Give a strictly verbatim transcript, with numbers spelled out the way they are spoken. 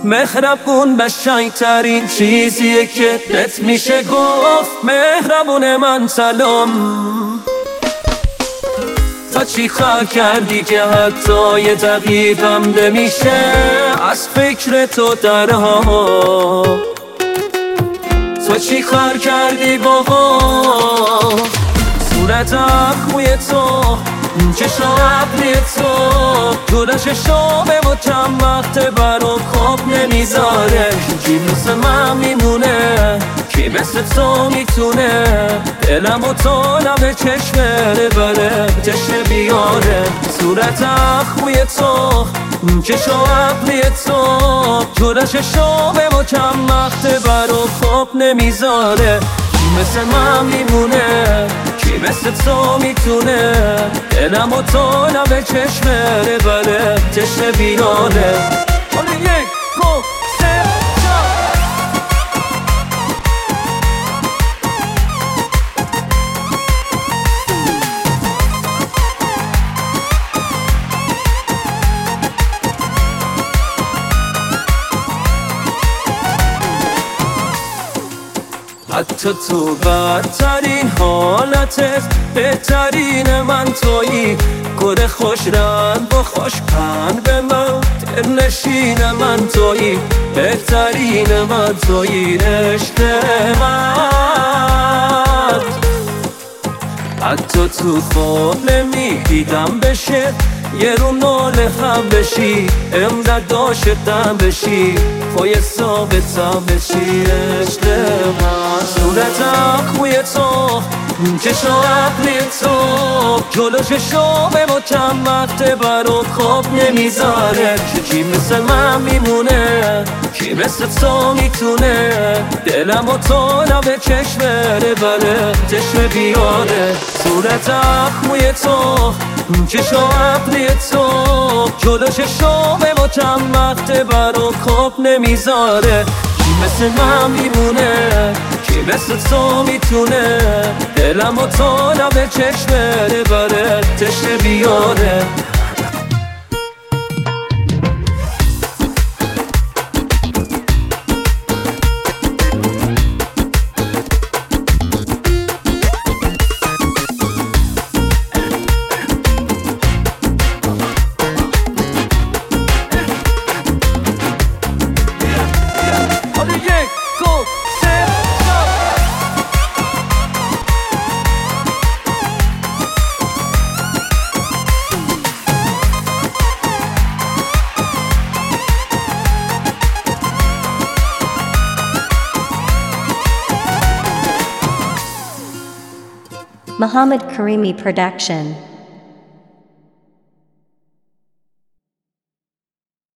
مهربون قشنگترین چیزیه که بهت میشه گفت. مهربون من سلام. تا چی خواهد کردی که حتی یه دقیقم نمیشه از فکر تو درها. تو چی خواهد کردی بابا؟ صورت اخوی تو، چشم ابری تو، دور چشامه و چند وقت برام خواب نمیذاره. کی مثل من میمونه؟ کی مثل تو میتونه دلم و تو لب چشمه بره چشم بیاره؟ صورت اخوی تو، چشم ابری تو، دور چشامه و چند وقت برام خواب نمیذاره. کی مثل من میمونه؟ کی مثل تو میتونه دلم و تو لب چشمه بره چشم بیاره؟ حالا یک دو سه حتی تو بدترین حالتت بهترین من تویی. گل خوش رنگ و خوش پند به من دلنشین من تویی. بهترین من تویی عشق من. حتی تو خواب نمیدیدم بشه یه رو نال هم بشی، امداد داشتم بشی، خوی ثابتم بشی عشق من. صورت اخوی تو، چشم ابری تو، جلو چشامه و چند وقت برات خواب نمیذاره. کی مثل من میمونه؟ کی مثل تو میتونه دلم و تو لب چشمه بره چشم بیاره؟ صورت اخوی تو، چشم ابری تو، جلو چشامه و چند وقت برات خواب نمیذاره. کی مثل من میمونه؟ کی مثل تو میتونه دلم و تو لب چشمه بره چشم بیاره؟ Muhammad Karimi Production.